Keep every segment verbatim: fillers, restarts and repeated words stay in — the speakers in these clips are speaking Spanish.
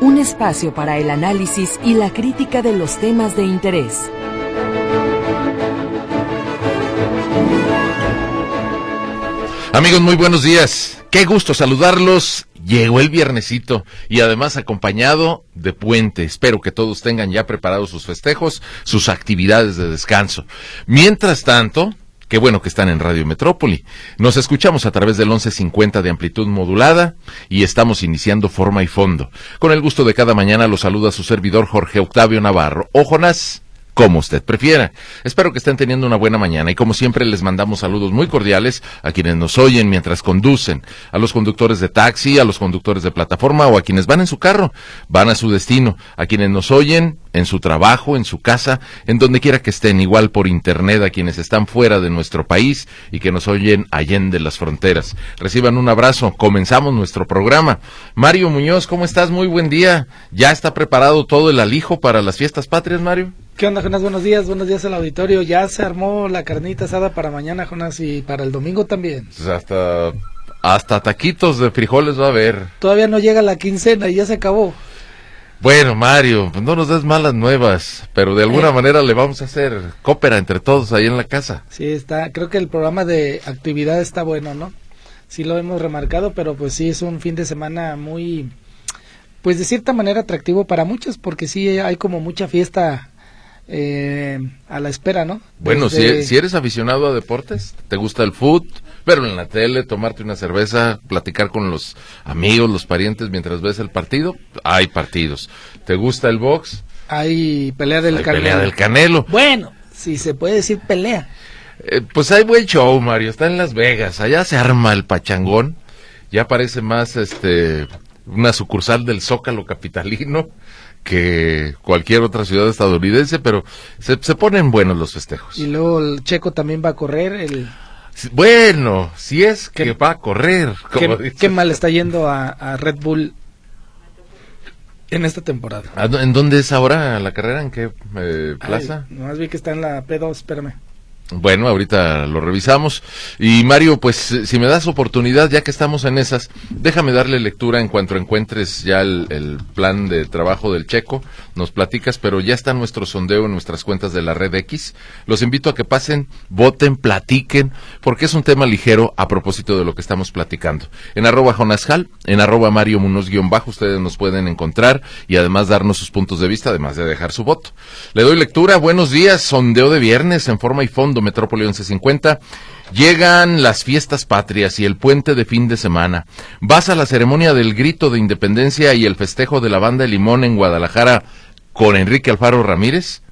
un espacio para el análisis y la crítica de los temas de interés. Amigos, muy buenos días. Qué gusto saludarlos. Llegó el viernesito y además acompañado de puente. Espero que todos tengan ya preparados sus festejos, sus actividades de descanso. Mientras tanto, qué bueno que están en Radio Metrópoli. Nos escuchamos a través del once cincuenta de amplitud modulada y estamos iniciando Forma y Fondo. Con el gusto de cada mañana los saluda su servidor Jorge Octavio Navarro. O Jonás, como usted prefiera. Espero que estén teniendo una buena mañana y como siempre les mandamos saludos muy cordiales a quienes nos oyen mientras conducen, a los conductores de taxi, a los conductores de plataforma o a quienes van en su carro, van a su destino, a quienes nos oyen en su trabajo, en su casa, en donde quiera que estén, igual por internet a quienes están fuera de nuestro país y que nos oyen allende las fronteras. Reciban un abrazo, comenzamos nuestro programa. Mario Muñoz, ¿cómo estás? Muy buen día. ¿Ya está preparado todo el alijo para las fiestas patrias, Mario? ¿Qué onda, Jonás? Buenos días, buenos días al auditorio. Ya se armó la carnita asada para mañana, Jonás, y para el domingo también. Pues hasta, hasta taquitos de frijoles va a haber. Todavía no llega la quincena y ya se acabó. Bueno, Mario, pues no nos des malas nuevas, pero de alguna eh. manera le vamos a hacer cópera entre todos ahí en la casa. Sí, está, creo que el programa de actividad está bueno, ¿no? Sí lo hemos remarcado, pero pues sí es un fin de semana muy, pues de cierta manera atractivo para muchos, porque sí hay como mucha fiesta eh, a la espera, ¿no? Bueno, Desde... si, si eres aficionado a deportes, te gusta el fútbol, verlo en la tele, tomarte una cerveza, platicar con los amigos, los parientes mientras ves el partido, hay partidos. ¿Te gusta el box? Hay pelea del hay Canelo. pelea del Canelo. Bueno, si se puede decir pelea. Eh, pues hay buen show, Mario, está en Las Vegas, allá se arma el pachangón, ya parece más este una sucursal del Zócalo capitalino que cualquier otra ciudad estadounidense, pero se, se ponen buenos los festejos. Y luego el Checo también va a correr, el... Bueno, si es que va a correr. Como ¿Qué, qué mal está yendo a, a Red Bull en esta temporada? ¿En dónde es ahora la carrera? ¿En qué eh, plaza? Ay, nomás vi que está en la P dos, espérame. Bueno, ahorita lo revisamos. Y Mario, pues si me das oportunidad, ya que estamos en esas, déjame darle lectura en cuanto encuentres ya el, el plan de trabajo del Checo, nos platicas, pero ya está nuestro sondeo en nuestras cuentas de la Red X. Los invito a que pasen, voten, platiquen, porque es un tema ligero a propósito de lo que estamos platicando. En arroba Jonasjal, en arroba Mario Munoz guión bajo, ustedes nos pueden encontrar y además darnos sus puntos de vista, además de dejar su voto. Le doy lectura, buenos días, sondeo de viernes en Forma y Fondo, Metrópoli once cincuenta. Llegan las fiestas patrias y el puente de fin de semana. ¿Vas a la ceremonia del grito de independencia y el festejo de la banda de Limón en Guadalajara con Enrique Alfaro Ramírez?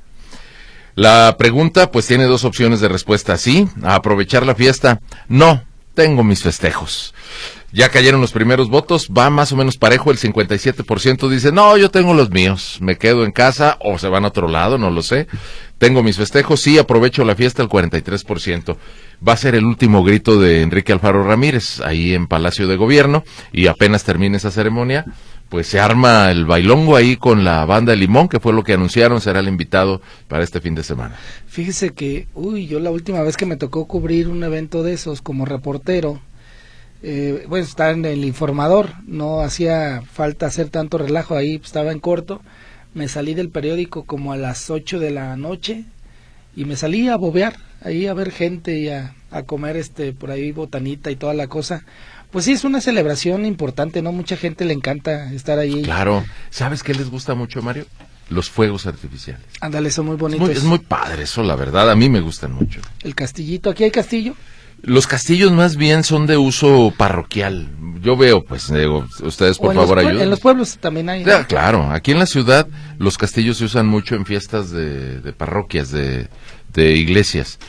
La pregunta pues tiene dos opciones de respuesta. Sí, a aprovechar la fiesta. No, tengo mis festejos. Ya cayeron los primeros votos, va más o menos parejo, el cincuenta y siete por ciento dice, no, yo tengo los míos, me quedo en casa o se van a otro lado, no lo sé. Tengo mis festejos, sí, aprovecho la fiesta, el cuarenta y tres por ciento. Va a ser el último grito de Enrique Alfaro Ramírez, ahí en Palacio de Gobierno, y apenas termine esa ceremonia, pues se arma el bailongo ahí con la banda de Limón, que fue lo que anunciaron, será el invitado para este fin de semana. Fíjese que, uy, yo la última vez que me tocó cubrir un evento de esos como reportero, Eh, bueno, estaba en el informador, no hacía falta hacer tanto relajo ahí, estaba en corto, me salí del periódico como a las ocho de la noche y me salí a bobear, ahí a ver gente y a, a comer este por ahí botanita y toda la cosa. Pues sí, es una celebración importante, ¿no? Mucha gente le encanta estar ahí. Claro, ¿sabes qué les gusta mucho, Mario? Los fuegos artificiales. Ándale, son muy bonitos. Es muy, es muy padre eso, la verdad, a mí me gustan mucho. El castillito, ¿aquí hay castillo? Los castillos más bien son de uso parroquial. Yo veo, pues, digo, ustedes por favor ayuden. En los pueblos también hay, ¿no? Ya, claro, aquí en la ciudad los castillos se usan mucho en fiestas de, de parroquias, de, de iglesias.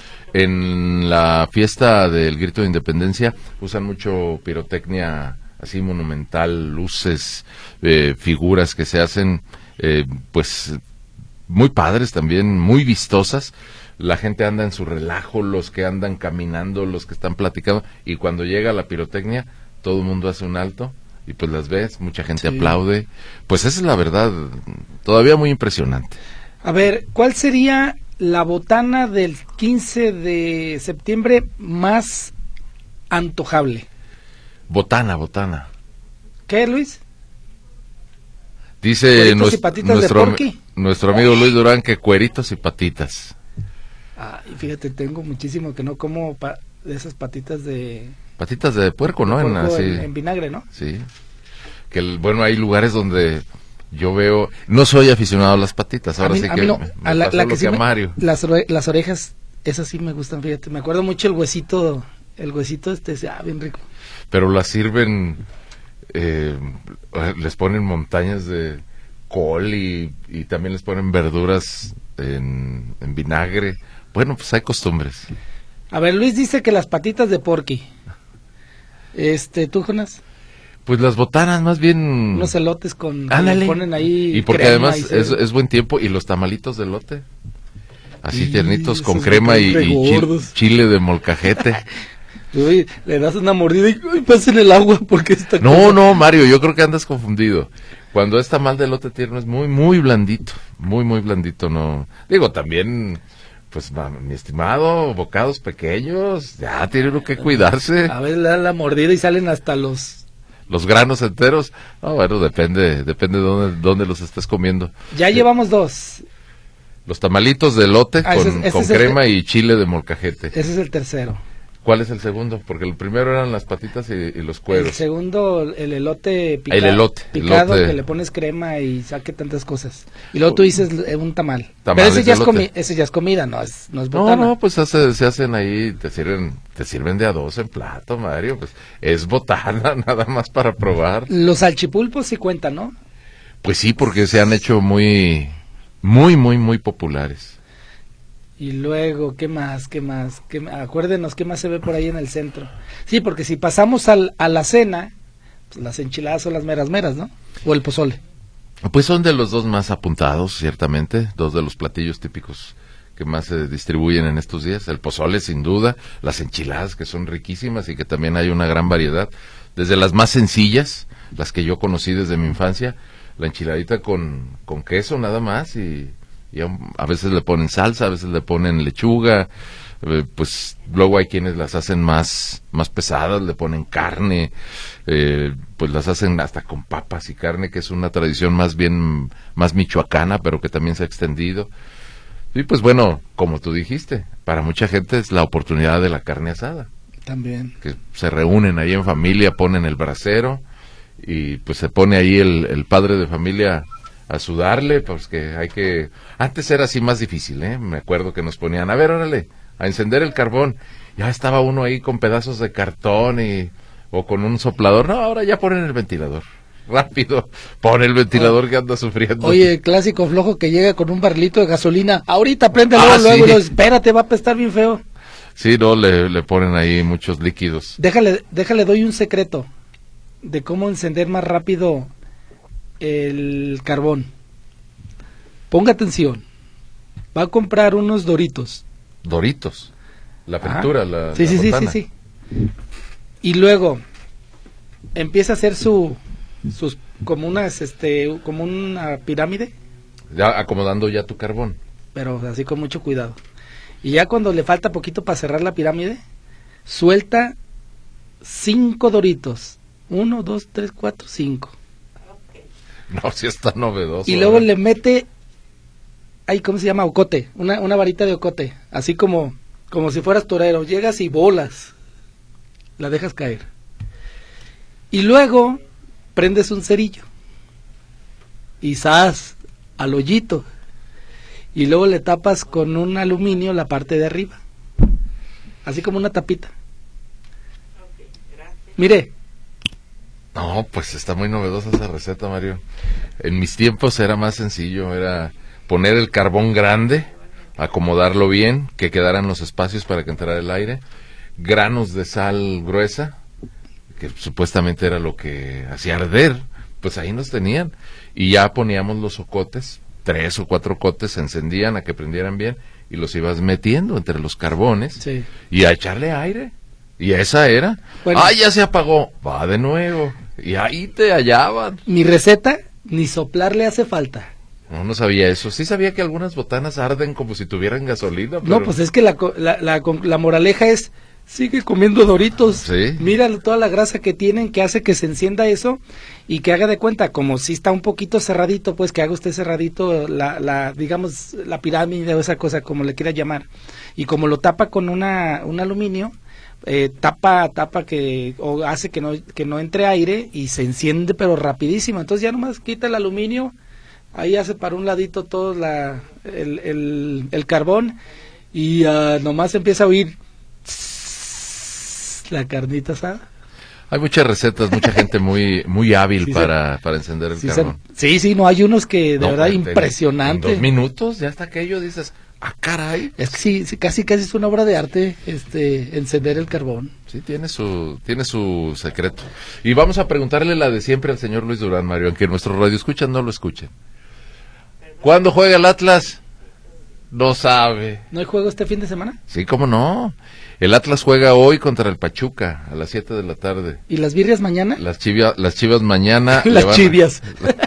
En la fiesta del Grito de Independencia usan mucho pirotecnia así monumental, luces, eh, figuras que se hacen, eh, pues, muy padres también, muy vistosas. La gente anda en su relajo, los que andan caminando, los que están platicando, y cuando llega la pirotecnia, todo el mundo hace un alto, y pues las ves, mucha gente sí. aplaude. Pues esa es la verdad, todavía muy impresionante. A ver, ¿cuál sería la botana del quince de septiembre más antojable? Botana, botana. ¿Qué, Luis? Dice Cueritos nues- y patitas nuestro, de porqui. nuestro amigo Luis Durán que cueritos y patitas. Ah, y fíjate, tengo muchísimo que no como pa- de esas patitas de, Patitas de puerco, ¿no? de En, puerco así, en, en vinagre, ¿no? sí. Que el, bueno, hay lugares donde yo veo, no soy aficionado a las patitas, ahora a mí, sí a que mí no, me, me a la, pasó la lo que que sí a me- Mario. las, ore- las orejas, esas sí me gustan, fíjate, me acuerdo mucho el huesito, el huesito este, ah, bien rico. Pero las sirven, eh, les ponen montañas de col y, y también les ponen verduras en, en vinagre. Bueno, pues hay costumbres. A ver, Luis dice que las patitas de porqui. Este, ¿tú, Jonas? Pues las botanas más bien... Unos elotes con... que Ándale. le ponen ahí Y porque crema además y es, cebolla. es buen tiempo. Y los tamalitos de elote. Así Y tiernitos con esos crema me y, caen re y chil- gordos. chile de molcajete. Uy, le das una mordida y uy, pasa en el agua porque está... No, no, Mario, yo creo que andas confundido. Cuando es tamal de elote tierno es muy, muy blandito. Muy, muy blandito, no. Digo, también, pues, ma- mi estimado, bocados pequeños, ya tiene uno que cuidarse. A veces le dan la mordida y salen hasta los... Los granos enteros, no, bueno, depende, depende de dónde, dónde los estés comiendo. Ya Eh, llevamos dos. Los tamalitos de elote Ah, con, ese es- ese con es el crema que- y chile de molcajete. Ese es el tercero. ¿Cuál es el segundo? Porque el primero eran las patitas y, y los El cueros. segundo, el elote picado. El elote, Picado, elote. que le pones crema y saque tantas cosas. Y luego tú dices eh, un tamal. Tamales Pero ese de ya, es elote. comi- ese ya es comida, no es, no es No, botana. no, pues hace- se hacen ahí, te sirven, te sirven de a dos en plato, Mario. Pues es botana, nada más para probar. Los salchipulpos sí cuentan, ¿no? Pues sí, porque se han hecho muy, muy, muy, muy populares. Y luego, ¿qué más? ¿Qué más? ¿Qué ma- Acuérdenos, ¿qué más se ve por ahí en el centro? Sí, porque si pasamos al, a la cena, pues las enchiladas son las meras meras, ¿no? O el pozole. Pues son de los dos más apuntados, ciertamente, dos de los platillos típicos que más se distribuyen en estos días. El pozole, sin duda, las enchiladas, que son riquísimas y que también hay una gran variedad. Desde las más sencillas, las que yo conocí desde mi infancia, la enchiladita con, con queso nada más y, y a, a veces le ponen salsa, a veces le ponen lechuga, eh, pues luego hay quienes las hacen más, más pesadas, le ponen carne, eh, pues las hacen hasta con papas y carne, que es una tradición más bien, más michoacana, pero que también se ha extendido. Y pues bueno, como tú dijiste, para mucha gente es la oportunidad de la carne asada, También. que se reúnen ahí en familia, ponen el brasero y pues se pone ahí el, el padre de familia a sudarle, pues que hay que... Antes era así más difícil, ¿eh? Me acuerdo que nos ponían, a ver, órale, a encender el carbón. Ya estaba uno ahí con pedazos de cartón y o con un soplador. No, ahora ya ponen el ventilador. Rápido, pon el ventilador que anda sufriendo. Oye, el clásico flojo que llega con un barrilito de gasolina. Ahorita préndelo, Ah, luego, sí. luego, espérate, va a apestar bien feo. Sí, no, le, le ponen ahí muchos líquidos. Déjale, déjale, doy un secreto de cómo encender más rápido el carbón. Ponga atención. Va a comprar unos Doritos. Doritos. La Ajá. fritura, la, Sí, la sí, sí, sí, botana. sí. Y luego empieza a hacer su sus como unas este como una pirámide, Ya acomodando ya tu carbón. pero así con mucho cuidado. Y ya cuando le falta poquito para cerrar la pirámide, suelta cinco Doritos. Uno, dos, tres, cuatro, cinco. No, si está novedoso. Y luego ¿eh? le mete, ay, ¿cómo se llama? Ocote, una, una varita de ocote, así como, como si fueras torero, llegas y bolas, la dejas caer. Y luego prendes un cerillo, y ¡zas! Al hoyito, y luego le tapas con un aluminio la parte de arriba, así como una tapita. Mire, No, pues está muy novedosa esa receta, Mario. En mis tiempos era más sencillo, era poner el carbón grande, acomodarlo bien, que quedaran los espacios para que entrara el aire, granos de sal gruesa, que supuestamente era lo que hacía arder, pues ahí nos tenían, y ya poníamos los ocotes, tres o cuatro ocotes, se encendían a que prendieran bien, y los ibas metiendo entre los carbones, sí. y a echarle aire. Y esa era. Bueno. ¡Ah, ya se apagó! Va de nuevo. Y ahí te hallaban. Mi receta, ni soplar le hace falta. No, no sabía eso. Sí sabía que algunas botanas arden como si tuvieran gasolina. Pero... No, pues es que la, co- la, la, con- la moraleja es, Sigue comiendo Doritos. Sí. Mira toda la grasa que tienen que hace que se encienda eso y que haga de cuenta, como si está un poquito cerradito, pues que haga usted cerradito la, la digamos, la pirámide o esa cosa, como le quiera llamar. Y como lo tapa con una un aluminio, eh, tapa, tapa que, o hace que no, que no entre aire y se enciende pero rapidísimo. Entonces ya nomás quita el aluminio, ahí hace para un ladito todo la, el, el, el carbón y uh, nomás empieza a oír la carnita asada. Hay muchas recetas, mucha gente muy muy hábil sí, para, se, para encender el sí, carbón. Se, sí, sí, no, hay unos que de no, verdad en, impresionante. En dos minutos ya está aquello, dices, ah, caray. Es que sí, sí, casi casi es una obra de arte este encender el carbón. Sí, tiene su tiene su secreto. Y vamos a preguntarle la de siempre al señor Luis Durán, Mario, aunque nuestro radio escuchan no lo escuchen. ¿Cuándo juega el Atlas? No sabe. ¿No hay juego este fin de semana? Sí, cómo no. El Atlas juega hoy contra el Pachuca a las siete de la tarde. ¿Y las birrias mañana? Las chivas, las chivas mañana. las van, chivias.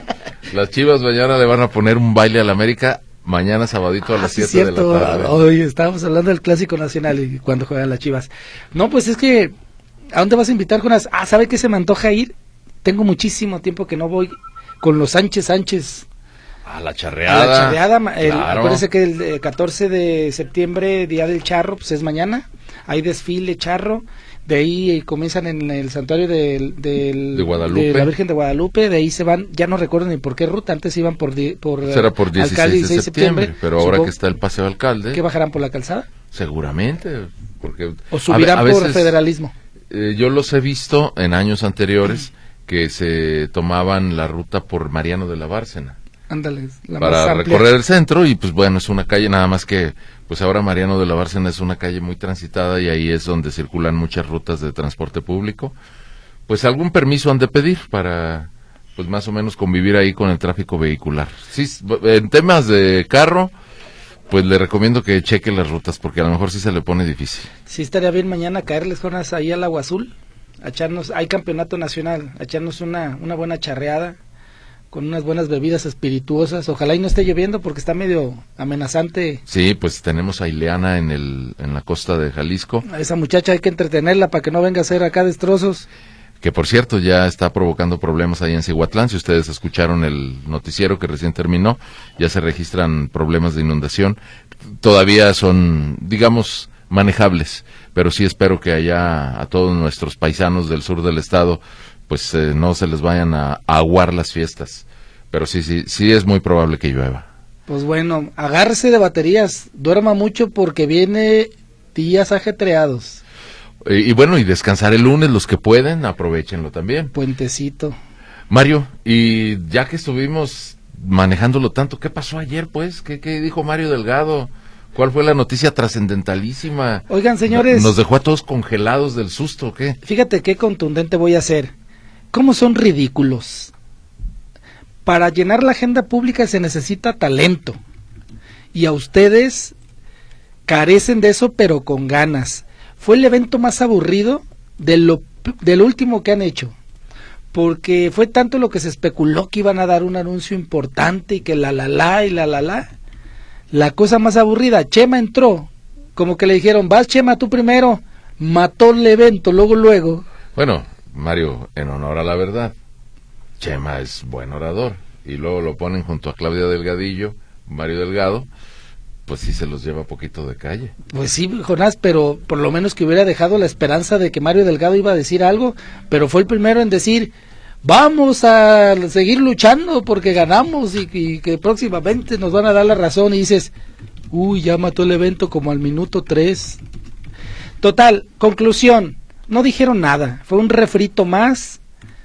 Las chivas mañana le van a poner un baile al América. Mañana sabadito a las ah, sí, siete de la tarde. Hoy estábamos hablando del Clásico Nacional y cuando juegan las chivas. No, pues es que, ¿a dónde vas a invitar, Jonas? Ah, ¿sabe qué se me antoja ir? Tengo muchísimo tiempo que no voy con los Sánchez Sánchez. A la charreada. A la charreada, el, claro. Acuérdense que el catorce de septiembre, Día del Charro, pues es mañana. Hay desfile charro. De ahí comienzan en el santuario del, del, de, Guadalupe. de la Virgen de Guadalupe. De ahí se van, ya no recuerdo ni por qué ruta. Antes iban por, por, Será por dieciséis de septiembre. Pero ahora Supongo que está el Paseo Alcalde. ¿Que bajarán por la calzada? Seguramente. Porque o subirán a, a por veces, federalismo. Eh, yo los he visto en años anteriores que se tomaban la ruta por Mariano de la Bárcena. Ándale, la para más recorrer el centro y pues bueno, es una calle nada más que, pues ahora Mariano de la Bárcena es una calle muy transitada y ahí es donde circulan muchas rutas de transporte público. Pues algún permiso han de pedir para, pues más o menos convivir ahí con el tráfico vehicular. Sí, en temas de carro, pues le recomiendo que cheque las rutas porque a lo mejor sí se le pone difícil. Sí estaría bien mañana caerles, Jonas, ahí al Agua Azul, a echarnos, hay campeonato nacional, a echarnos una, una buena charreada con unas buenas bebidas espirituosas. Ojalá y no esté lloviendo porque está medio amenazante. Sí, pues tenemos a Ileana en el en la costa de Jalisco. A esa muchacha hay que entretenerla para que no venga a hacer acá destrozos. Que por cierto ya está provocando problemas ahí en Cihuatlán. Si ustedes escucharon el noticiero que recién terminó, ya se registran problemas de inundación. Todavía son, digamos, manejables, pero sí espero que allá a todos nuestros paisanos del sur del estado pues eh, no se les vayan a, a aguar las fiestas, pero sí, sí, sí es muy probable que llueva. Pues bueno, agárrese de baterías, duerma mucho porque viene días ajetreados. Y, y bueno, y descansar el lunes, los que pueden, aprovechenlo también. Puentecito. Mario, y ya que estuvimos manejándolo tanto, ¿qué pasó ayer pues? ¿Qué, qué dijo Mario Delgado? ¿Cuál fue la noticia trascendentalísima? Oigan, señores, ¿Nos dejó a todos congelados del susto o qué? Fíjate qué contundente voy a ser. ¿Cómo son ridículos? Para llenar la agenda pública se necesita talento. Y a ustedes carecen de eso, pero con ganas. Fue el evento más aburrido de lo, del último que han hecho. Porque fue tanto lo que se especuló que iban a dar un anuncio importante y que la la la y la la la. La cosa más aburrida, Chema entró, como que le dijeron, vas Chema tú primero, mató el evento, luego luego. Bueno, Mario, en honor a la verdad, Chema es buen orador, y luego lo ponen junto a Claudia Delgadillo, Mario Delgado, pues sí se los lleva poquito de calle. Pues sí, Jonás, pero por lo menos que hubiera dejado la esperanza de que Mario Delgado iba a decir algo, pero fue el primero en decir, vamos a seguir luchando porque ganamos y, y que próximamente nos van a dar la razón, y dices, uy, ya mató el evento como al minuto tres. Total, conclusión, no dijeron nada, fue un refrito más,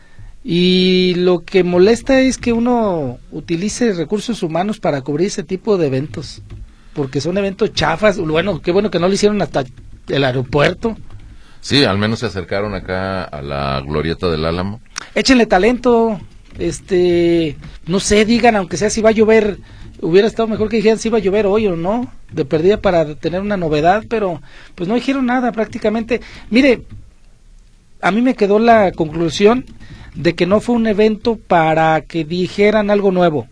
y lo que molesta es que uno utilice recursos humanos para cubrir ese tipo de eventos, porque son eventos chafas. Bueno, qué bueno que no lo hicieron hasta el aeropuerto. Sí, al menos se acercaron acá a la glorieta del Álamo. Échenle talento, este, no sé, digan, aunque sea si va a llover, hubiera estado mejor que dijeran si iba a llover hoy o no, de perdida para tener una novedad, pero pues no dijeron nada prácticamente. Mire, a mí me quedó la conclusión de que no fue un evento para que dijeran algo nuevo,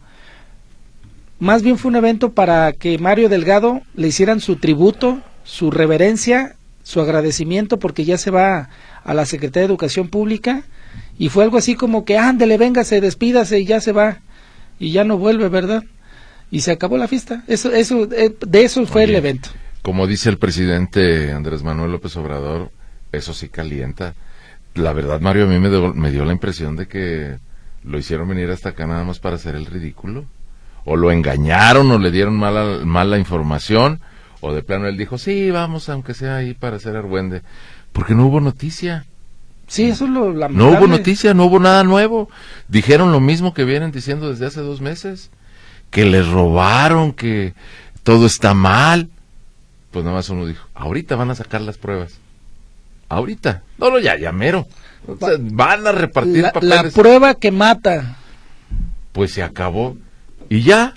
más bien fue un evento para que Mario Delgado le hicieran su tributo, su reverencia, su agradecimiento porque ya se va a la Secretaría de Educación Pública y fue algo así como que ándele, véngase, despídase y ya se va y ya no vuelve, ¿verdad? Y se acabó la fiesta. Eso, eso, de eso fue Oye, el evento. Como dice el presidente Andrés Manuel López Obrador, eso sí calienta. La verdad, Mario, a mí me dio, me dio la impresión de que lo hicieron venir hasta acá nada más para hacer el ridículo. O lo engañaron, o le dieron mala, mala información, o de plano él dijo, sí, vamos, aunque sea ahí para hacer argüende. Porque no hubo noticia. Sí, eso es lo lamentable. No hubo noticia, no hubo nada nuevo. Dijeron lo mismo que vienen diciendo desde hace dos meses. Que les robaron, que todo está mal. Pues nada más uno dijo, ahorita van a sacar las pruebas. Ahorita. No, no, ya, ya mero. O sea, van a repartir la, papeles. La prueba que mata. Pues se acabó. Y ya.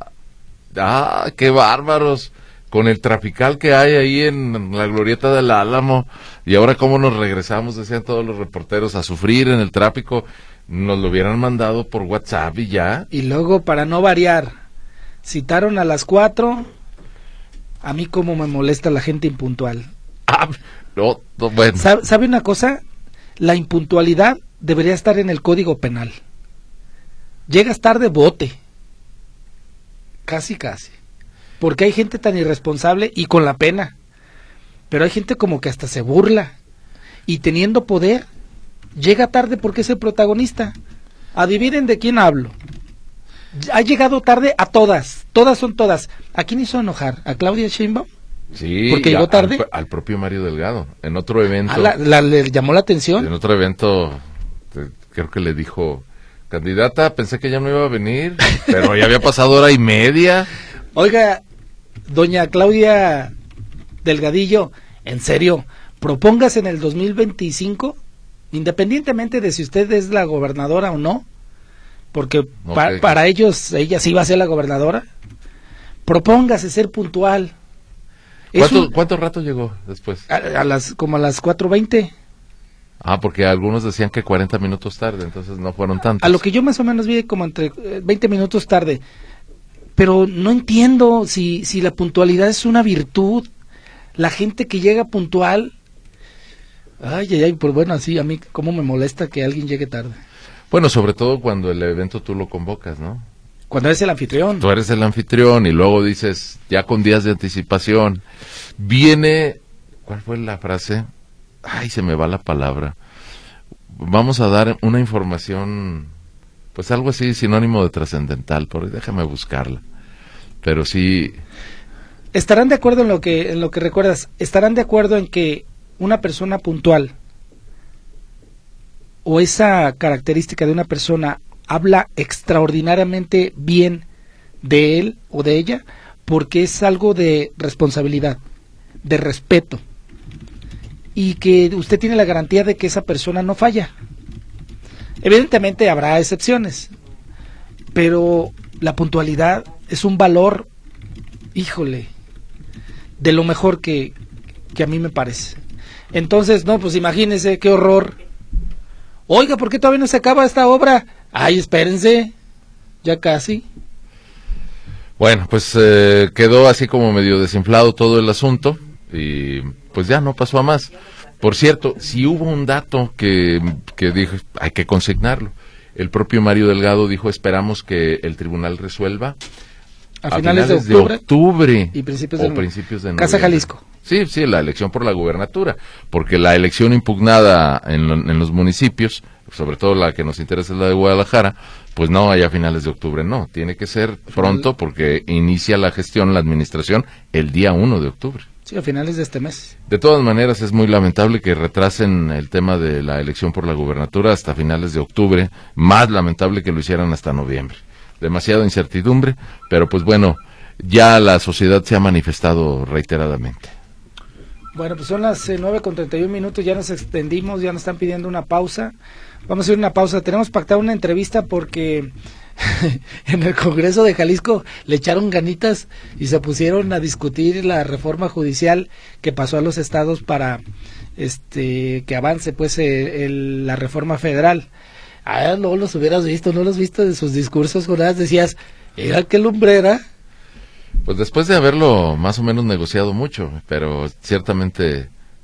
Ah, qué bárbaros. Con el trafical que hay ahí en la glorieta del Álamo. Y ahora cómo nos regresamos, decían todos los reporteros, a sufrir en el tráfico. Nos lo hubieran mandado por WhatsApp y ya. Y luego, para no variar, citaron a las cuatro. A mí como me molesta la gente impuntual. Ah, no, no, bueno. ¿Sabe, ¿Sabe una cosa? La impuntualidad debería estar en el Código Penal. Llegas tarde, bote. Casi, casi. Porque hay gente tan irresponsable y con la pena. Pero hay gente como que hasta se burla. Y teniendo poder, llega tarde porque es el protagonista. Adivinen de quién hablo. Ha llegado tarde a todas. Todas son todas. ¿A quién hizo enojar? ¿A Claudia Sheinbaum? Sí, porque llegó tarde. Al, al propio Mario Delgado. En otro evento. Ah, la, la, ¿Le llamó la atención? En otro evento, te, creo que le dijo, candidata, pensé que ya no iba a venir, pero ya había pasado hora y media. Oiga, doña Claudia Delgadillo, en serio, propóngase en el dos mil veinticinco, independientemente de si usted es la gobernadora o no, porque okay. pa, para ellos, ella sí va a ser la gobernadora, propóngase ser puntual. ¿Cuánto, un, ¿Cuánto rato llegó después? A, a las como a las cuatro veinte. Ah, porque algunos decían que cuarenta minutos tarde, entonces no fueron tantos. A lo que yo más o menos vi como entre veinte minutos tarde. Pero no entiendo si, si la puntualidad es una virtud. La gente que llega puntual, ay, ay, ay, pues bueno, así a mí cómo me molesta que alguien llegue tarde. Bueno, sobre todo cuando el evento tú lo convocas, ¿no? Cuando eres el anfitrión. Tú eres el anfitrión y luego dices, ya con días de anticipación, viene, ¿cuál fue la frase? Ay, se me va la palabra. Vamos a dar una información, pues algo así, sinónimo de trascendental, por déjame buscarla. Pero sí. ¿Estarán de acuerdo en lo que en lo que recuerdas? ¿Estarán de acuerdo en que una persona puntual o esa característica de una persona habla extraordinariamente bien de él o de ella? Porque es algo de responsabilidad, de respeto, y que usted tiene la garantía de que esa persona no falla. Evidentemente habrá excepciones, pero la puntualidad es un valor, híjole, de lo mejor que, que a mí me parece. Entonces, no, pues imagínese qué horror. Oiga, ¿por qué todavía no se acaba esta obra? Ay, espérense, ya casi. Bueno, pues eh, quedó así como medio desinflado todo el asunto y pues ya no pasó a más. Por cierto, si hubo un dato que, que dijo, hay que consignarlo. El propio Mario Delgado dijo, esperamos que el tribunal resuelva a, a finales, finales de octubre, de octubre y principios o de, principios de Casa Jalisco. Sí, sí, la elección por la gubernatura, porque la elección impugnada en, en los municipios, sobre todo la que nos interesa es la de Guadalajara, pues no hay a finales de octubre, no, tiene que ser pronto porque inicia la gestión, la administración, el día uno de octubre. Sí, a finales de este mes. De todas maneras, es muy lamentable que retrasen el tema de la elección por la gubernatura hasta finales de octubre, más lamentable que lo hicieran hasta noviembre. Demasiada incertidumbre, pero pues bueno, ya la sociedad se ha manifestado reiteradamente. Bueno, pues son las eh, nueve con treinta y un minutos, ya nos extendimos, ya nos están pidiendo una pausa. Vamos a hacer una pausa, tenemos pactada una entrevista porque en el Congreso de Jalisco le echaron ganitas y se pusieron a discutir la reforma judicial que pasó a los estados para este que avance pues eh, el, la reforma federal. Ah, no los hubieras visto, no los viste de sus discursos, Jonás, decías, era qué lumbrera. Pues después de haberlo más o menos negociado mucho, pero ciertamente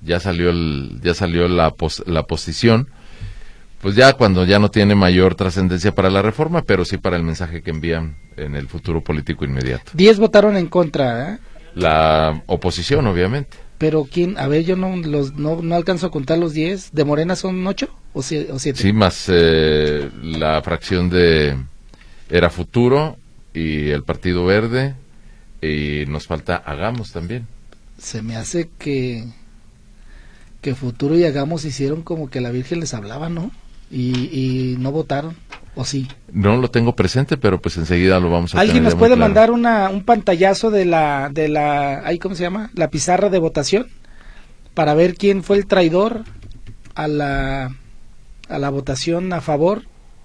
ya salió el, ya salió la, pos, la posición, pues ya cuando ya no tiene mayor trascendencia para la reforma, pero sí para el mensaje que envían en el futuro político inmediato. Diez votaron en contra, ¿eh? La oposición, obviamente. Pero quién, a ver, yo no los no, no alcanzo a contar los diez. ¿De Morena son ocho o, siete, o siete? Sí, más eh, la fracción de Era Futuro y el Partido Verde, y nos falta Hagamos también. Se me hace que que Futuro y Hagamos hicieron como que la Virgen les hablaba, ¿no? Y, y no votaron, ¿o sí? No lo tengo presente, pero pues enseguida lo vamos a ¿Alguien tener nos ya puede muy claro. mandar una un pantallazo de la de la ahí cómo se llama? La pizarra de votación para ver quién fue el traidor a la a la votación a favor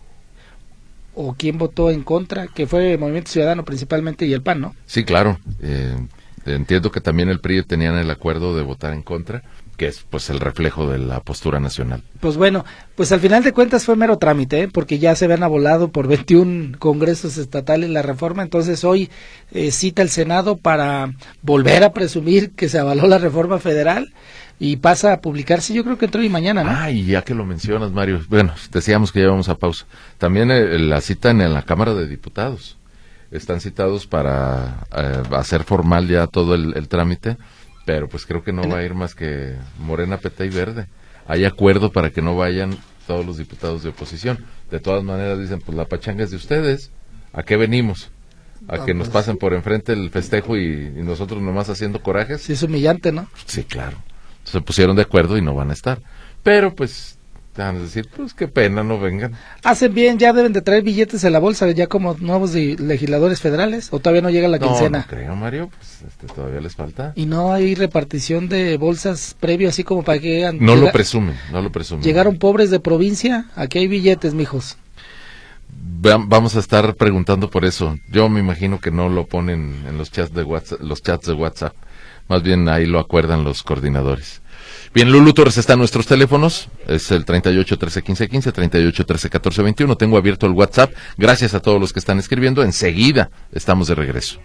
o quién votó en contra, que fue el Movimiento Ciudadano principalmente y el P A N, ¿no? Sí, claro. Eh, entiendo que también el P R I tenían el acuerdo de votar en contra, que es pues el reflejo de la postura nacional. Pues bueno, pues al final de cuentas fue mero trámite, ¿eh? Porque ya se habían abolado por veintiún congresos estatales la reforma, entonces hoy eh, cita el Senado para volver a presumir que se avaló la reforma federal y pasa a publicarse, yo creo que entre hoy y mañana, ¿no? Ah, y ya que lo mencionas, Mario, bueno, decíamos que ya vamos a pausa. También eh, la citan en la Cámara de Diputados. Están citados para eh, hacer formal ya todo el, el trámite, pero pues creo que no va a ir más que Morena, P T y Verde. Hay acuerdo para que no vayan todos los diputados de oposición. De todas maneras dicen, pues la pachanga es de ustedes, ¿a qué venimos? ¿A No, que nos pues, pasen por enfrente el festejo y, y nosotros nomás haciendo corajes? Sí, es humillante, ¿no? Sí, claro. Se pusieron de acuerdo y no van a estar. Pero pues, te van a decir, pues qué pena, no vengan. Hacen bien, ya deben de traer billetes en la bolsa, ya como nuevos de- legisladores federales, o todavía no llega la No, quincena. no creo, Mario, pues este, todavía les falta. Y no hay repartición de bolsas previo, así como para que llegan. No lo llega- presumen, no lo presumen. Llegaron pobres de provincia, aquí hay billetes, mijos. Va- Vamos a estar preguntando por eso. Yo me imagino que no lo ponen en los chats de WhatsApp, los chats de WhatsApp. Más bien ahí lo acuerdan los coordinadores. Bien, Lulu Torres está en nuestros teléfonos. Es el treinta y ocho, trece, quince, quince, treinta y ocho, trece, catorce, veintiuno. Tengo abierto el WhatsApp. Gracias a todos los que están escribiendo. Enseguida estamos de regreso.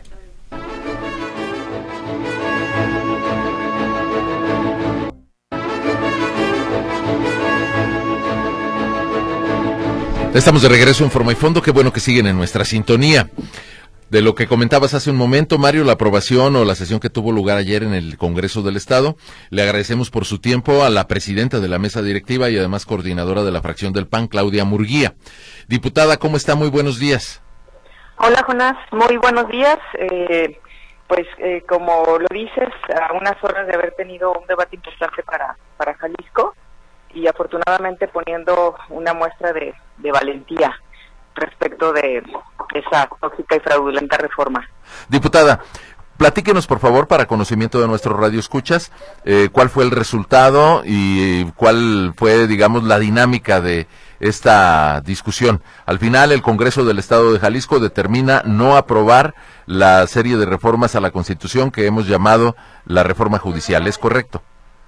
Estamos de regreso en Forma y Fondo. Qué bueno que siguen en nuestra sintonía. De lo que comentabas hace un momento, Mario, la aprobación o la sesión que tuvo lugar ayer en el Congreso del Estado. Le agradecemos por su tiempo a la presidenta de la mesa directiva y además coordinadora de la fracción del P A N, Claudia Murguía. Diputada, ¿cómo está? Muy buenos días. Hola, Jonás, muy buenos días. Eh, pues eh, como lo dices, a unas horas de haber tenido un debate importante para, para Jalisco y afortunadamente poniendo una muestra de, de valentía respecto de esa tóxica y fraudulenta reforma. Diputada, platíquenos por favor, para conocimiento de nuestros radioescuchas, eh, cuál fue el resultado y cuál fue, digamos, la dinámica de esta discusión. Al final, el Congreso del Estado de Jalisco determina no aprobar la serie de reformas a la Constitución que hemos llamado la reforma judicial. ¿Es correcto?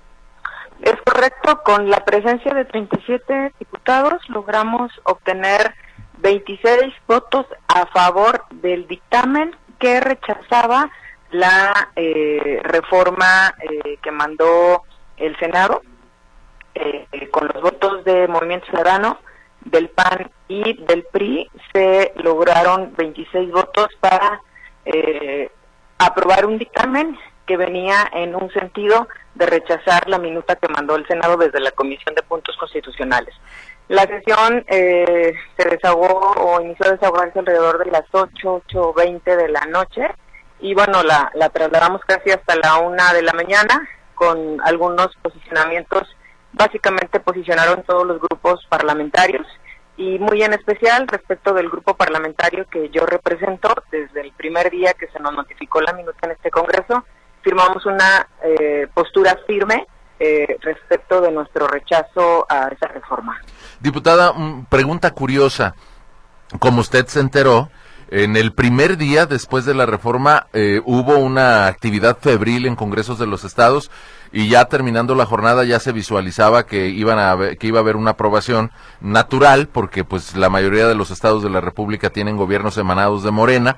Es correcto, con la presencia de treinta y siete diputados logramos obtener veintiséis votos a favor del dictamen que rechazaba la eh, reforma eh, que mandó el Senado, eh, eh, con los votos de Movimiento Ciudadano, del P A N y del P R I, se lograron veintiséis votos para eh, aprobar un dictamen que venía en un sentido de rechazar la minuta que mandó el Senado desde la Comisión de Puntos Constitucionales. La sesión eh, se desahogó o inició a desahogarse alrededor de las ocho, ocho veinte de la noche y bueno, la, la trasladamos casi hasta la una de la mañana con algunos posicionamientos. Básicamente posicionaron todos los grupos parlamentarios y muy en especial respecto del grupo parlamentario que yo represento. Desde el primer día que se nos notificó la minuta en este Congreso, firmamos una eh, postura firme eh, respecto de nuestro rechazo a esa reforma. Diputada, mm, pregunta curiosa. Como usted se enteró, en el primer día después de la reforma eh, hubo una actividad febril en congresos de los estados y ya terminando la jornada ya se visualizaba que iban a haber, que iba a haber una aprobación natural porque pues la mayoría de los estados de la República tienen gobiernos emanados de Morena,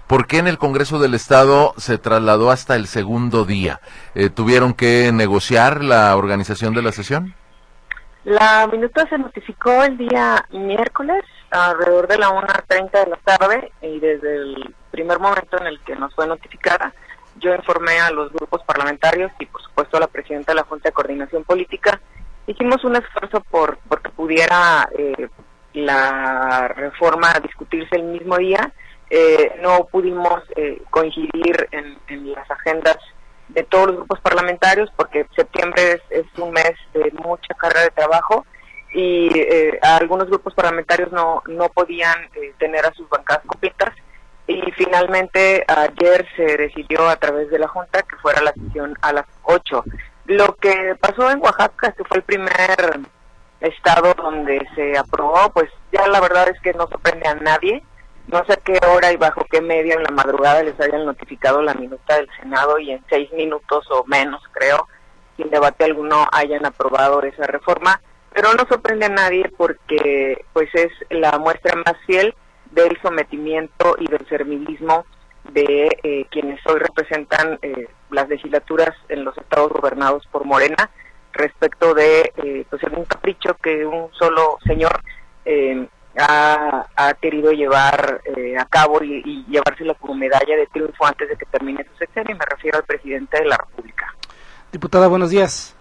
¿Por qué en el Congreso del Estado se trasladó hasta el segundo día? Eh, ¿Tuvieron que negociar la organización de la sesión? La minuta se notificó el día miércoles, alrededor de la una treinta de la tarde, y desde el primer momento en el que nos fue notificada, yo informé a los grupos parlamentarios y por supuesto a la presidenta de la Junta de Coordinación Política. Hicimos un esfuerzo por porque pudiera eh, la reforma discutirse el mismo día. Eh, no pudimos eh, coincidir en, en las agendas de todos los grupos parlamentarios porque septiembre es, es un mes de mucha carga de trabajo y eh, algunos grupos parlamentarios no, no podían eh, tener a sus bancadas completas. Y finalmente ayer se decidió a través de la Junta que fuera la sesión a las ocho. Lo que pasó en Oaxaca, que fue el primer estado donde se aprobó, pues ya la verdad es que no sorprende a nadie. No sé a qué hora y bajo qué medio en la madrugada les hayan notificado la minuta del Senado y en seis minutos o menos, creo, sin debate alguno hayan aprobado esa reforma. Pero no sorprende a nadie porque pues es la muestra más fiel del sometimiento y del servilismo de eh, quienes hoy representan eh, las legislaturas en los estados gobernados por Morena respecto de eh, pues un capricho que un solo señor eh, ha, ha querido llevar eh, a cabo y, y llevárselo como medalla de triunfo antes de que termine su sexenio, y me refiero al presidente de la República. Diputada, buenos días.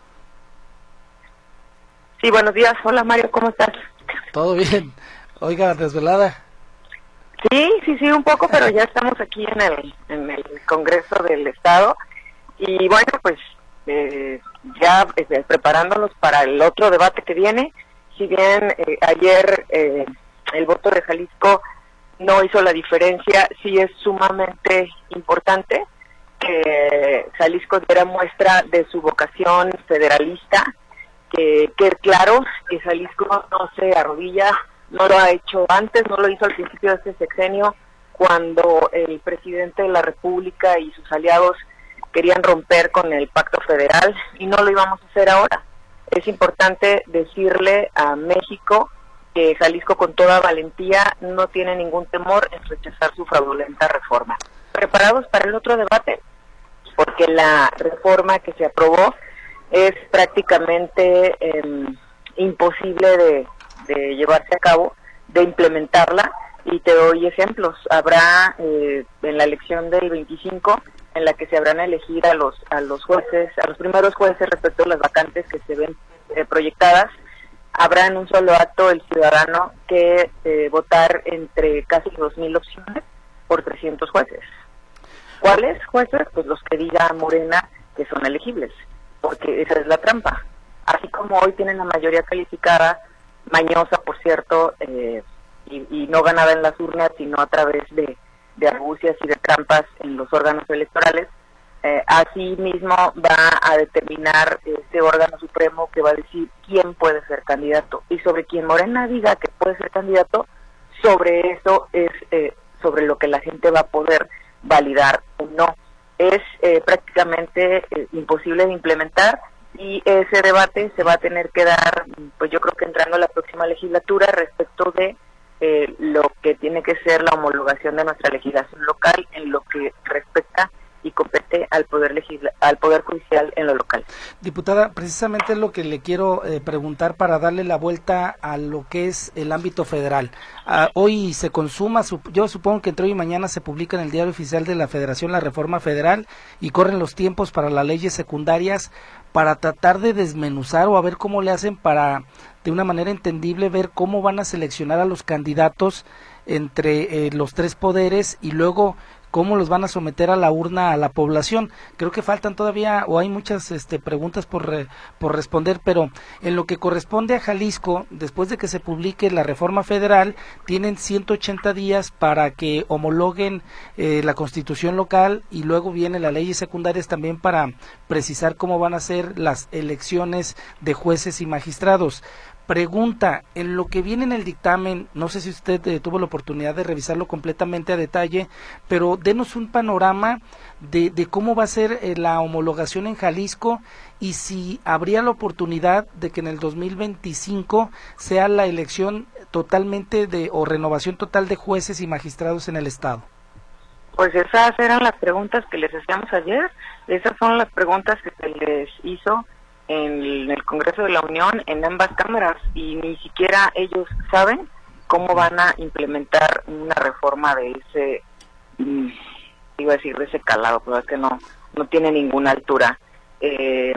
Sí, buenos días. Hola Mario, ¿cómo estás? Todo bien. Oiga, desvelada. Sí, sí, sí, un poco, pero ya estamos aquí en el en el Congreso del Estado y bueno, pues eh, ya eh, preparándonos para el otro debate que viene. Si bien eh, ayer eh, el voto de Jalisco no hizo la diferencia, sí es sumamente importante que Jalisco diera muestra de su vocación federalista, que quede claro que Jalisco no se arrodilla. No lo ha hecho antes, no lo hizo al principio de este sexenio, cuando el presidente de la República y sus aliados querían romper con el pacto federal, y no lo íbamos a hacer ahora. Es importante decirle a México que Jalisco con toda valentía no tiene ningún temor en rechazar su fraudulenta reforma. ¿Preparados para el otro debate? Porque la reforma que se aprobó es prácticamente eh, imposible de... de llevarse a cabo, de implementarla, y te doy ejemplos. Habrá eh, en la elección del veinticinco, en la que se habrán a elegir a los a los jueces, a los primeros jueces respecto a las vacantes que se ven eh, proyectadas, habrá en un solo acto el ciudadano que eh, votar entre casi dos mil opciones por trescientos jueces. ¿Cuáles jueces? Pues los que diga Morena que son elegibles, porque esa es la trampa. Así como hoy tienen la mayoría calificada, mañosa, por cierto, eh, y, y no ganada en las urnas, sino a través de, de argucias y de trampas en los órganos electorales, eh, así mismo va a determinar este órgano supremo que va a decir quién puede ser candidato, y sobre quien Morena diga que puede ser candidato, sobre eso es eh, sobre lo que la gente va a poder validar o no. Es eh, prácticamente eh, imposible de implementar, y ese debate se va a tener que dar, pues yo creo que entrando a la próxima legislatura, respecto de eh, lo que tiene que ser la homologación de nuestra legislación local en lo que respecta y compete al poder legisla al poder judicial en lo local. Diputada, precisamente es lo que le quiero eh, preguntar para darle la vuelta a lo que es el ámbito federal. Ah, hoy se consuma, sup yo supongo que entre hoy y mañana se publica en el Diario Oficial de la Federación la reforma federal, y corren los tiempos para las leyes secundarias, para tratar de desmenuzar o a ver cómo le hacen para, de una manera entendible, ver cómo van a seleccionar a los candidatos entre eh, los tres poderes, y luego cómo los van a someter a la urna a la población. Creo que faltan todavía, o hay muchas este, preguntas por, re, por responder, pero en lo que corresponde a Jalisco, después de que se publique la reforma federal, tienen ciento ochenta días para que homologuen eh, la constitución local, y luego vienen las leyes secundarias también para precisar cómo van a ser las elecciones de jueces y magistrados. Pregunta, en lo que viene en el dictamen, no sé si usted eh, tuvo la oportunidad de revisarlo completamente a detalle, pero denos un panorama de, de cómo va a ser eh, la homologación en Jalisco, y si habría la oportunidad de que en el dos mil veinticinco sea la elección totalmente de, o renovación total de jueces y magistrados en el estado. Pues esas eran las preguntas que les hacíamos ayer, esas son las preguntas que se les hizo en el Congreso de la Unión en ambas cámaras y ni siquiera ellos saben cómo van a implementar una reforma de ese, mmm, iba a decir de ese calado, pero es que no, no tiene ninguna altura. Eh,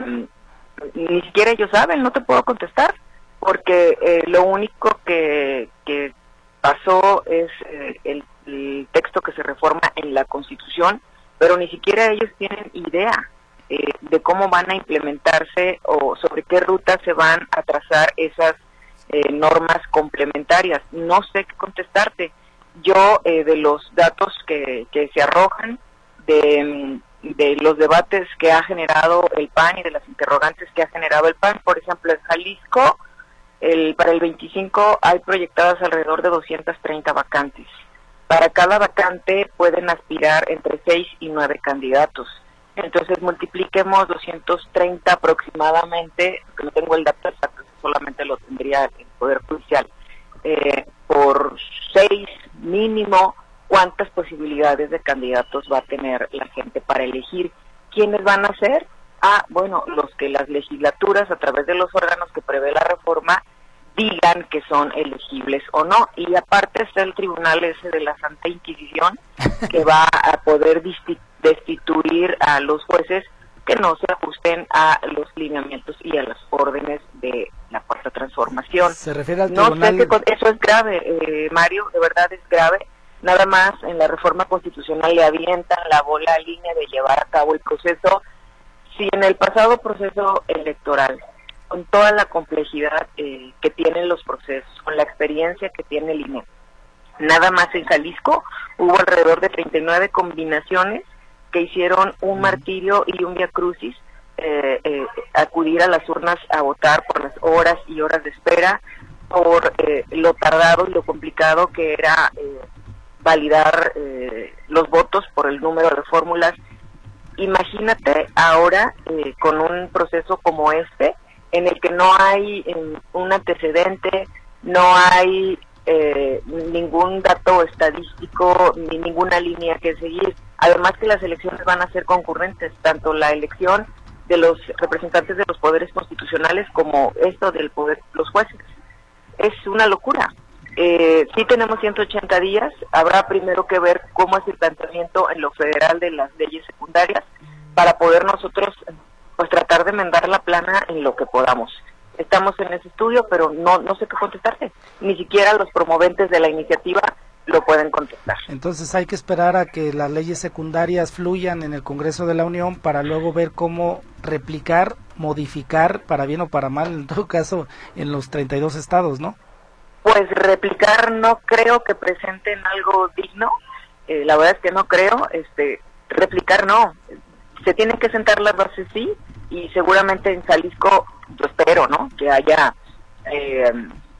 ni siquiera ellos saben, no te puedo contestar, porque eh, lo único que, que pasó es eh, el, el texto que se reforma en la Constitución, pero ni siquiera ellos tienen idea eh, de cómo van a implementarse o sobre qué ruta se van a trazar esas eh, normas complementarias. No sé qué contestarte. Yo, eh, de los datos que, que se arrojan, de, de los debates que ha generado el P A N y de las interrogantes que ha generado el P A N, por ejemplo, en Jalisco, el, para el veinticinco hay proyectadas alrededor de doscientas treinta vacantes. Para cada vacante pueden aspirar entre seis y nueve candidatos. Entonces multipliquemos doscientos treinta aproximadamente, que no tengo el dato exacto, solamente lo tendría el Poder Judicial, eh, por seis mínimo, ¿cuántas posibilidades de candidatos va a tener la gente para elegir? ¿Quiénes van a ser? Ah, bueno, los que las legislaturas, a través de los órganos que prevé la reforma, digan que son elegibles o no. Y aparte está el tribunal ese de la Santa Inquisición, que va a poder destituir a los jueces que no se ajusten a los lineamientos y a las órdenes de la Cuarta Transformación. Se refiere al no tribunal... sé que eso es grave, eh, Mario, de verdad es grave. Nada más en la reforma constitucional le avientan la bola a línea de llevar a cabo el proceso. Si en el pasado proceso electoral, con toda la complejidad eh, que tienen los procesos, con la experiencia que tiene el I N E, nada más en Jalisco hubo alrededor de treinta y nueve combinaciones que hicieron un martirio y un viacrucis, eh, eh, acudir a las urnas a votar por las horas y horas de espera, por eh, lo tardado y lo complicado que era eh, validar eh, los votos por el número de fórmulas. Imagínate ahora eh, con un proceso como este, en el que no hay eh, un antecedente, no hay eh, ningún dato estadístico ni ninguna línea que seguir. Además que las elecciones van a ser concurrentes, tanto la elección de los representantes de los poderes constitucionales como esto del poder los jueces. Es una locura. Eh, sí tenemos ciento ochenta días, habrá primero que ver cómo es el planteamiento en lo federal de las leyes secundarias para poder nosotros pues tratar de enmendar la plana en lo que podamos. Estamos en ese estudio, pero no no sé qué contestarte. Ni siquiera los promoventes de la iniciativa lo pueden contestar. Entonces hay que esperar a que las leyes secundarias fluyan en el Congreso de la Unión para luego ver cómo replicar, modificar, para bien o para mal, en todo caso, en los treinta y dos estados, ¿no? Pues replicar no creo que presenten algo digno, eh, la verdad es que no creo, este, replicar no, se tienen que sentar las bases sí, y seguramente en Jalisco, yo espero, ¿no?, que haya eh,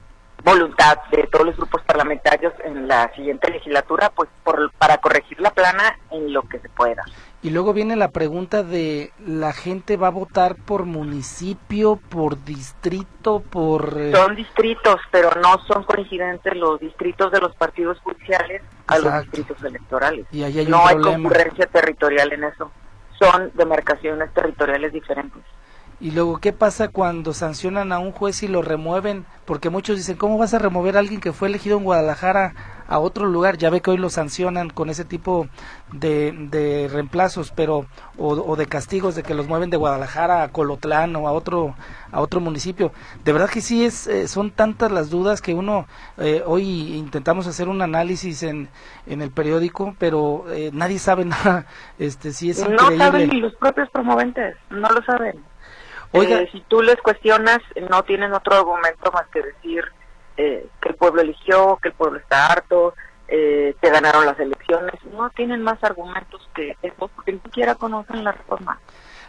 voluntad de todos los grupos parlamentarios en la siguiente legislatura, pues por, para corregir la plana en lo que se pueda. Y luego viene la pregunta de, ¿la gente va a votar por municipio, por distrito, por...? Eh... Son distritos, pero no son coincidentes los distritos de los partidos judiciales a Exacto. los distritos electorales. Y ahí hay no un hay problema. concurrencia territorial en eso. Son demarcaciones territoriales diferentes. Y luego, ¿qué pasa cuando sancionan a un juez y lo remueven? Porque muchos dicen, ¿cómo vas a remover a alguien que fue elegido en Guadalajara a otro lugar? Ya ve que hoy lo sancionan con ese tipo de, de reemplazos, pero o, o de castigos, de que los mueven de Guadalajara a Colotlán o a otro a otro municipio. De verdad que sí, es eh, son tantas las dudas que uno, eh, hoy intentamos hacer un análisis en, en el periódico, pero eh, nadie sabe nada. Este, sí es increíble. No saben ni los propios promoventes, no lo saben. Oiga, eh, si tú les cuestionas, no tienen otro argumento más que decir eh, que el pueblo eligió, que el pueblo está harto, eh, que ganaron las elecciones. No tienen más argumentos que eso, porque ni siquiera conocen la reforma.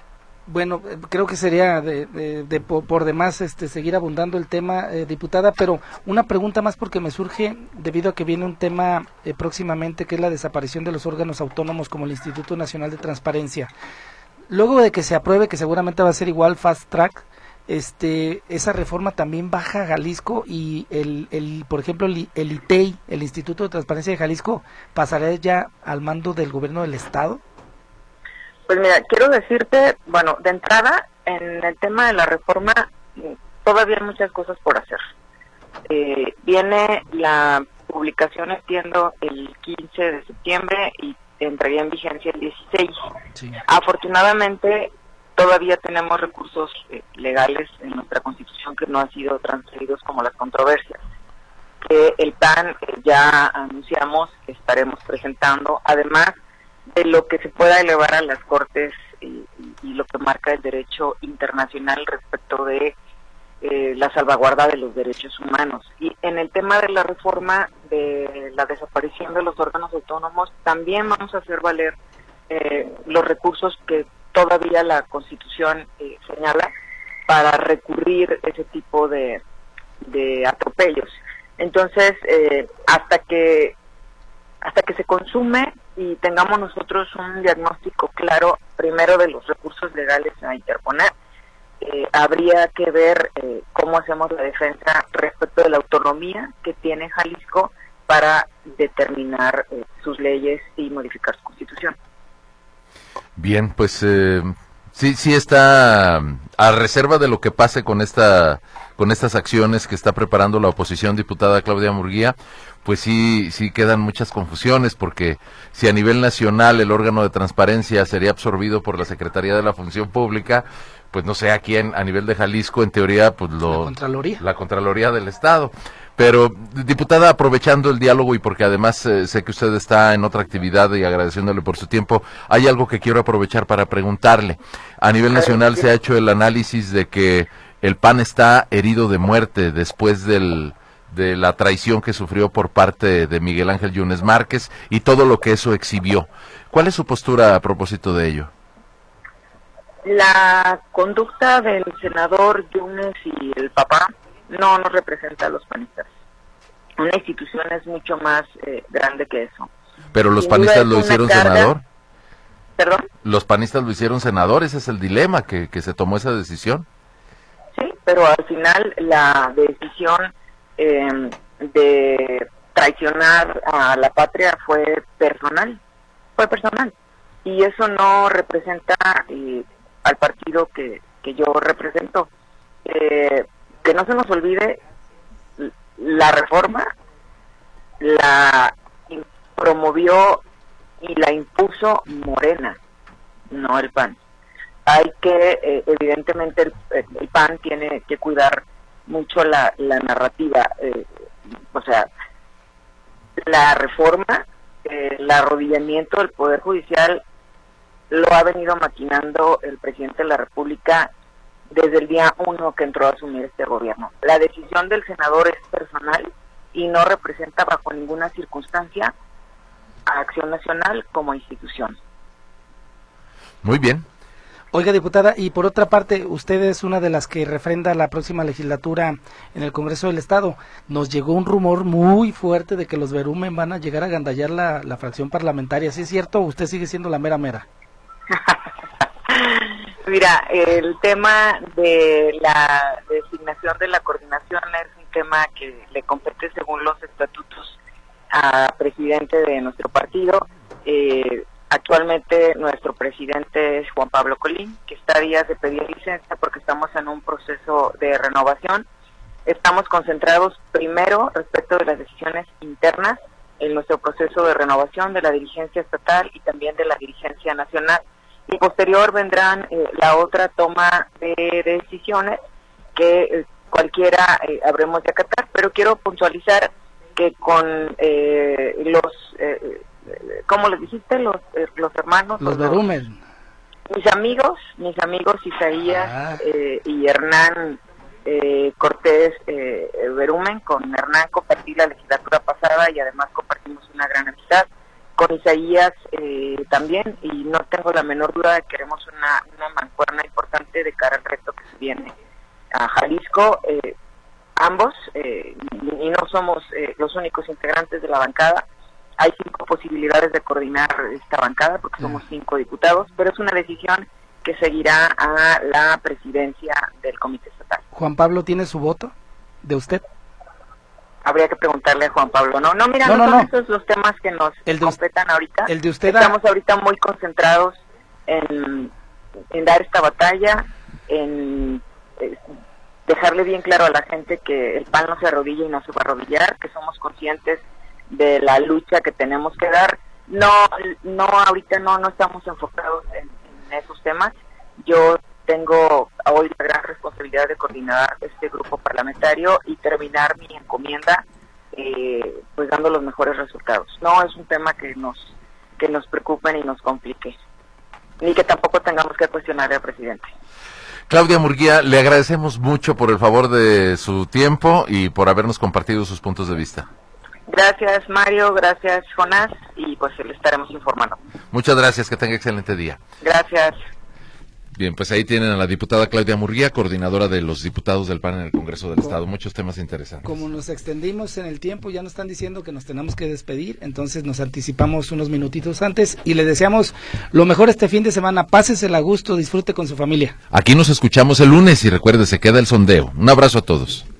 Bueno, creo que sería de, de, de por, por demás este seguir abundando el tema, eh, diputada, pero una pregunta más porque me surge debido a que viene un tema eh, próximamente, que es la desaparición de los órganos autónomos como el Instituto Nacional de Transparencia. Luego de que se apruebe, que seguramente va a ser igual fast track, este esa reforma también baja a Jalisco y el, el por ejemplo el, el I T E I, el Instituto de Transparencia de Jalisco, pasará ya al mando del gobierno del estado. Pues mira, quiero decirte, bueno, de entrada, en el tema de la reforma, todavía hay muchas cosas por hacer. Eh, viene la publicación, entiendo, el quince de septiembre y entraría en vigencia el dieciséis. Sí. Afortunadamente, todavía tenemos recursos eh, legales en nuestra Constitución que no han sido transferidos, como las controversias, que el P A N eh, ya anunciamos que estaremos presentando, además de lo que se pueda elevar a las Cortes y, y lo que marca el derecho internacional respecto de eh, la salvaguarda de los derechos humanos. Y en el tema de la reforma de la desaparición de los órganos autónomos, también vamos a hacer valer eh, los recursos que todavía la Constitución eh, señala para recurrir ese tipo de, de atropellos. Entonces, eh, hasta que hasta que se consume y tengamos nosotros un diagnóstico claro, primero de los recursos legales a interponer, eh, habría que ver eh, cómo hacemos la defensa respecto de la autonomía que tiene Jalisco para determinar eh, sus leyes y modificar su Constitución. Bien, pues eh, sí, sí está a reserva de lo que pase con esta, con estas acciones que está preparando la oposición, diputada Claudia Murguía, pues sí, sí quedan muchas confusiones, porque si a nivel nacional el órgano de transparencia sería absorbido por la Secretaría de la Función Pública, pues no sé, aquí en, a nivel de Jalisco, en teoría, pues lo... La Contraloría. La Contraloría del Estado. Pero, diputada, aprovechando el diálogo y porque además eh, sé que usted está en otra actividad y agradeciéndole por su tiempo, hay algo que quiero aprovechar para preguntarle. A nivel nacional se ha hecho el análisis de que el P A N está herido de muerte después del de la traición que sufrió por parte de Miguel Ángel Yunes Márquez y todo lo que eso exhibió. ¿Cuál es su postura a propósito de ello? La conducta del senador Yunes y el papá no nos representa a los panistas. Una institución es mucho más eh, grande que eso. ¿Pero los panistas lo hicieron carga... senador? ¿Perdón? ¿Los panistas lo hicieron senador? Ese es el dilema, que, que se tomó esa decisión. Sí, pero al final la decisión eh, de traicionar a la patria fue personal, fue personal. Y eso no representa eh, al partido que, que yo represento. Eh, que no se nos olvide, la reforma la promovió y la impuso Morena, no el P A N. Hay que, eh, evidentemente, el, el P A N tiene que cuidar mucho la, la narrativa. Eh, o sea, la reforma, eh, el arrodillamiento del Poder Judicial lo ha venido maquinando el presidente de la República desde el día uno que entró a asumir este gobierno. La decisión del senador es personal y no representa bajo ninguna circunstancia a Acción Nacional como institución. Muy bien. Oiga, diputada, y por otra parte, usted es una de las que refrenda la próxima legislatura en el Congreso del Estado. Nos llegó un rumor muy fuerte de que los Verumen van a llegar a agandallar la, la fracción parlamentaria. ¿Sí es cierto o usted sigue siendo la mera mera? Mira, el tema de la designación de la coordinación es un tema que le compete según los estatutos a presidente de nuestro partido. Eh, actualmente nuestro presidente es Juan Pablo Colín, que está a días de pedir licencia porque estamos en un proceso de renovación. Estamos concentrados primero respecto de las decisiones internas en nuestro proceso de renovación de la dirigencia estatal y también de la dirigencia nacional. Y posterior vendrán eh, la otra toma de decisiones que eh, cualquiera eh, habremos de acatar, pero quiero puntualizar que con eh, los, eh, ¿cómo les dijiste? Los eh, los hermanos. Los Verumen. Mis amigos, mis amigos Isaías ah. eh, y Hernán eh, Cortés eh, Verumen. Con Hernán compartí la legislatura pasada y además compartimos una gran amistad. Con Isaías eh, también, y no tengo la menor duda de que queremos una, una mancuerna importante de cara al reto que se viene a Jalisco. Eh, ambos, eh, y, y no somos eh, los únicos integrantes de la bancada. Hay cinco posibilidades de coordinar esta bancada, porque somos cinco diputados, pero es una decisión que seguirá a la presidencia del Comité Estatal. Juan Pablo, ¿tiene su voto de usted? Habría que preguntarle a Juan Pablo. No, no, mira, no, no, no, son no. esos los temas que nos el de competan ahorita. El de usted. Estamos a... ahorita muy concentrados en, en dar esta batalla, en eh, dejarle bien claro a la gente que el P A N no se arrodilla y no se va a arrodillar, que somos conscientes de la lucha que tenemos que dar. No, no, ahorita no, no estamos enfocados en, en esos temas. Yo tengo hoy la gran responsabilidad de coordinar este grupo parlamentario y terminar mi encomienda, eh, pues dando los mejores resultados. No es un tema que nos que nos preocupe ni nos complique, ni que tampoco tengamos que cuestionar al presidente. Claudia Murguía, le agradecemos mucho por el favor de su tiempo y por habernos compartido sus puntos de vista. Gracias, Mario, gracias, Jonás, y pues le estaremos informando. Muchas gracias, que tenga excelente día. Gracias. Bien, pues ahí tienen a la diputada Claudia Murguía, coordinadora de los diputados del P A N en el Congreso del Estado. Muchos temas interesantes. Como nos extendimos en el tiempo, ya nos están diciendo que nos tenemos que despedir, entonces nos anticipamos unos minutitos antes y le deseamos lo mejor este fin de semana. Pásesela a gusto, disfrute con su familia. Aquí nos escuchamos el lunes y recuerde, se queda el sondeo. Un abrazo a todos.